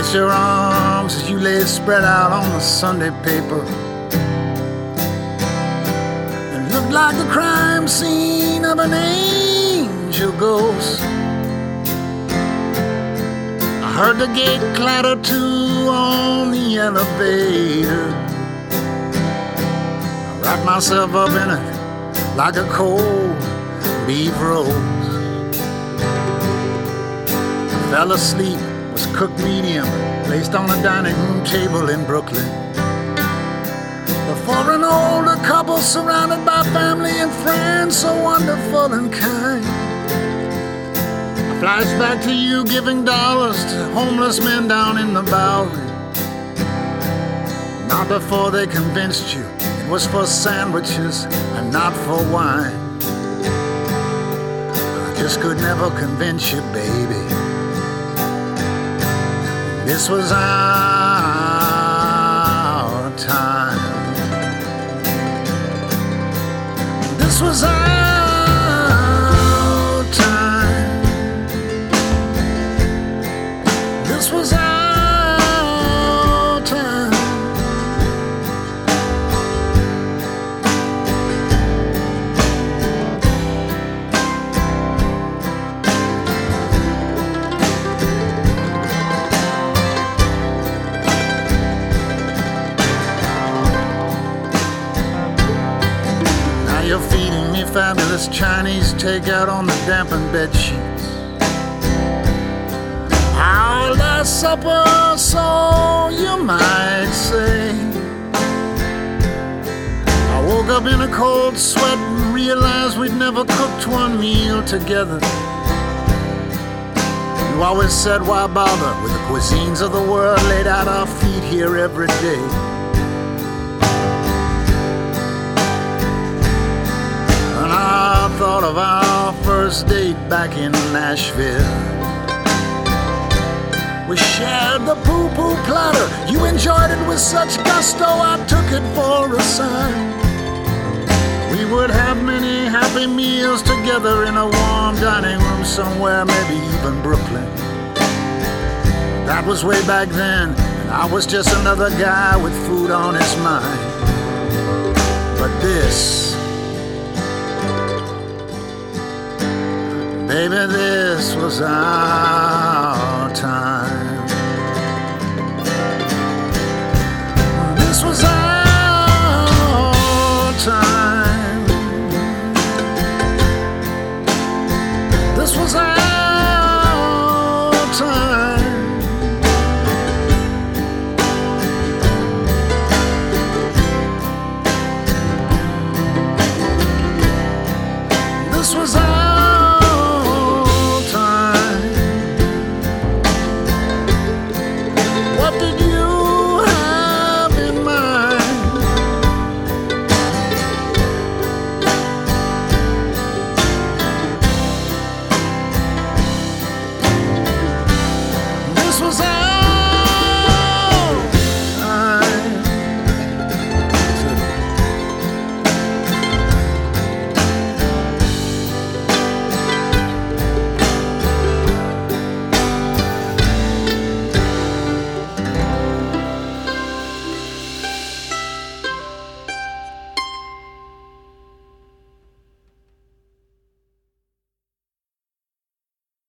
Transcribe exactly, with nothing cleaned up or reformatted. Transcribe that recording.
across your arms as you lay spread out on the Sunday paper. It looked like the crime scene of an angel ghost. I heard the gate clatter to on the elevator. I wrapped myself up in it like a cold beef roast. I fell asleep, was cooked medium, placed on a dining room table in Brooklyn. Before an older couple surrounded by family and friends so wonderful and kind. I flash back to you giving dollars to homeless men down in the Bowery. Not before they convinced you it was for sandwiches and not for wine. I just could never convince you, baby. This was our time. This was our time. This was our time. You're feeding me fabulous Chinese takeout on the dampened bed sheets. Our last supper, so you might say. I woke up in a cold sweat and realized we'd never cooked one meal together. You always said, why bother with the cuisines of the world laid at our feet here every day. I thought of our first date back in Nashville. We shared the poo-poo platter. You enjoyed it with such gusto, I took it for a sign. We would have many happy meals together in a warm dining room somewhere, maybe even Brooklyn. That was way back then, and I was just another guy with food on his mind. But this, baby, this was our time. This was our